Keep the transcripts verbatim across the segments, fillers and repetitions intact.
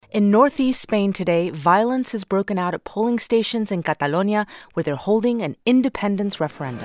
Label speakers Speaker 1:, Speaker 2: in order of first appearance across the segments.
Speaker 1: In northeast Spain today, violence has broken out at polling stations in Catalonia where they're holding an independence referendum.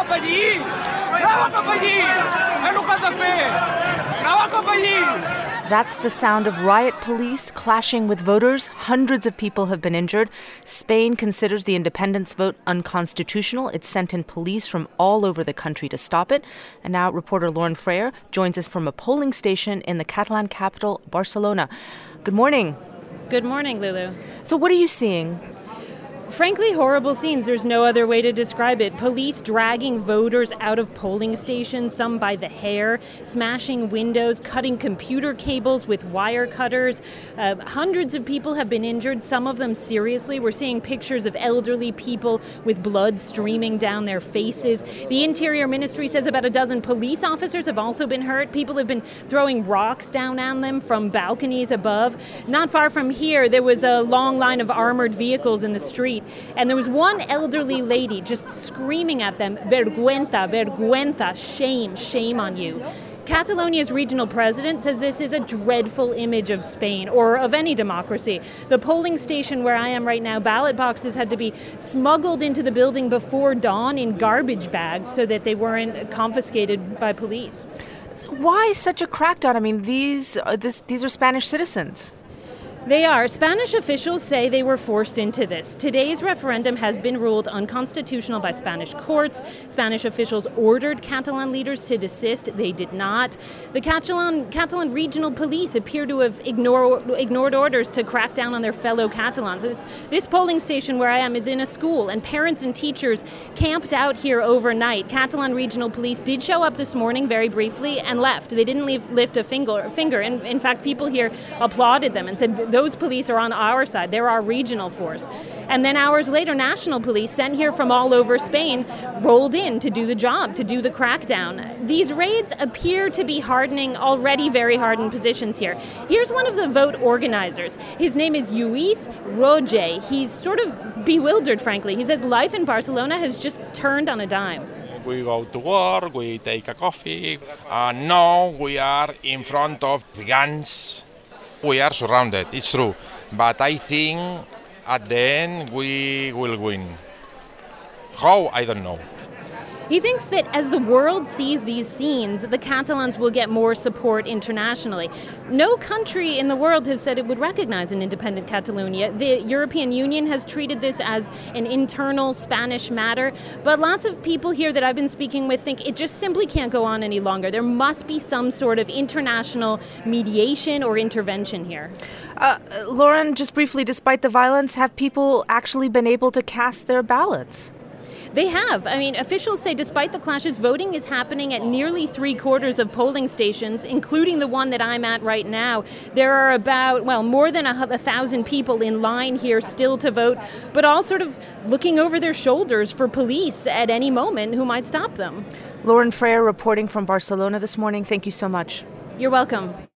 Speaker 1: That's the sound of riot police clashing with voters. Hundreds of people have been injured. Spain considers the independence vote unconstitutional. It sent in police from all over the country to stop it. And now reporter Lauren Freire joins us from a polling station in the Catalan capital, Barcelona. Good morning.
Speaker 2: Good morning, Lulu.
Speaker 1: So what are you seeing?
Speaker 2: Frankly, horrible scenes. There's no other way to describe it. Police dragging voters out of polling stations, some by the hair, smashing windows, cutting computer cables with wire cutters. Uh, hundreds of people have been injured, some of them seriously. We're seeing pictures of elderly people with blood streaming down their faces. The Interior Ministry says about a dozen police officers have also been hurt. People have been throwing rocks down on them from balconies above. Not far from here, there was a long line of armored vehicles in the street. And there was one elderly lady just screaming at them, vergüenza, vergüenza, shame, shame on you. Catalonia's regional president says this is a dreadful image of Spain or of any democracy. The polling station where I am right now, ballot boxes had to be smuggled into the building before dawn in garbage bags so that they weren't confiscated by police.
Speaker 1: Why such a crackdown? I mean, these are, this, these are Spanish citizens.
Speaker 2: They are. Spanish officials say they were forced into this. Today's referendum has been ruled unconstitutional by Spanish courts. Spanish officials ordered Catalan leaders to desist. They did not. The Catalan, Catalan regional police appear to have ignore, ignored orders to crack down on their fellow Catalans. This, this polling station where I am is in a school, and parents and teachers camped out here overnight. Catalan regional police did show up this morning very briefly and left. They didn't leave, lift a finger. finger. And in fact, people here applauded them and said, those police are on our side. They're our regional force. And then hours later, national police sent here from all over Spain rolled in to do the job, to do the crackdown. These raids appear to be hardening already very hardened positions here. Here's one of the vote organizers. His name is Lluís Roger. He's sort of bewildered, frankly. He says life in Barcelona has just turned on a dime.
Speaker 3: We go to work, we take a coffee, and now we are in front of the guns. We are surrounded, it's true, but I think at the end we will win. How? I don't know.
Speaker 2: He thinks that as the world sees these scenes, the Catalans will get more support internationally. No country in the world has said it would recognize an independent Catalonia. The European Union has treated this as an internal Spanish matter, but lots of people here that I've been speaking with think it just simply can't go on any longer. There must be some sort of international mediation or intervention here.
Speaker 1: Uh, Lauren, just briefly, despite the violence, have people actually been able to cast their ballots?
Speaker 2: They have. I mean, officials say despite the clashes, voting is happening at nearly three quarters of polling stations, including the one that I'm at right now. There are about, well, more than a, a thousand people in line here still to vote, but all sort of looking over their shoulders for police at any moment who might stop them.
Speaker 1: Lauren Freire reporting from Barcelona this morning. Thank you so much.
Speaker 2: You're welcome.